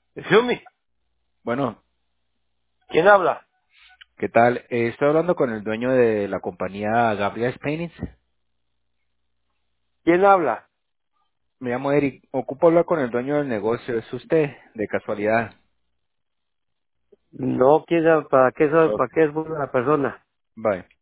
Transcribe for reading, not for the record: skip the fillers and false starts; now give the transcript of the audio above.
Yumi, Bueno, ¿quién habla? ¿qué tal? Estoy hablando con el dueño de la compañía Gabriel Paintings. ¿Quién habla? Me llamo Eric. Ocupo hablar con el dueño del negocio. ¿Es usted, de casualidad? No, ¿quién habla? ¿Para qué, Ok. para qué es buena la persona? Bye.